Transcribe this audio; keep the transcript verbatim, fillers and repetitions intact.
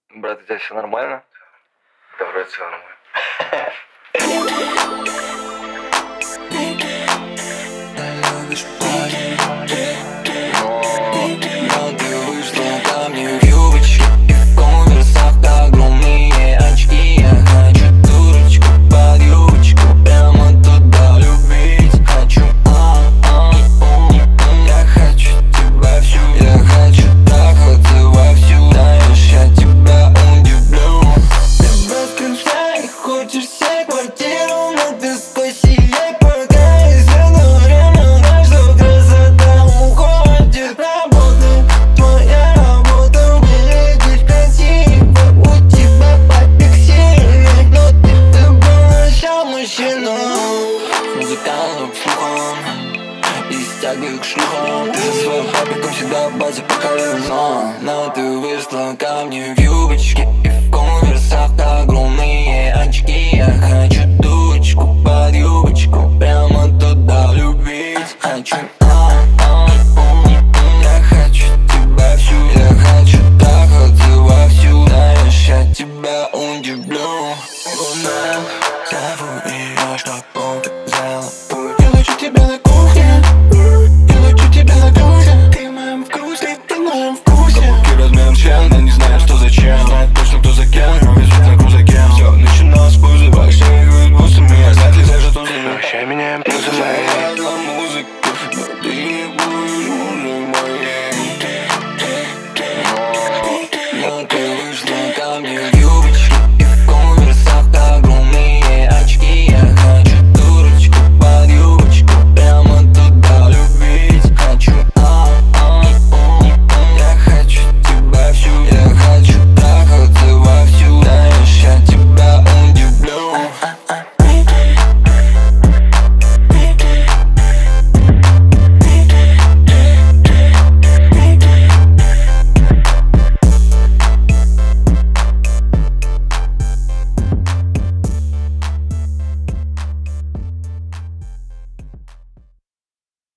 Брат, у тебя все нормально? Да, вроде все нормально. Любишь парень, но ты вышла ко мне в юбочке и в конверсах огромные очки. Я хочу дурочку под юбочку, прямо туда любить хочу. а, а, Я хочу тебя всю, я хочу трахаться вовсю. Знаешь, я тебя удивлю. Ты воскресай, хочешь себе квартиру на Пескосе, ей пока есть это время, так что красота уходит. Работа, твоя работа, выглядишь красиво, у тебя папик сильный, но ты ты мужчина. С музыкальным слухом и стягиваю к шлюхам. Ты со своим папиком всегда в базе покорена, но ты вышла ко мне в юбочке и в конверсах огромные очки. Я хочу дурочку под юбочку,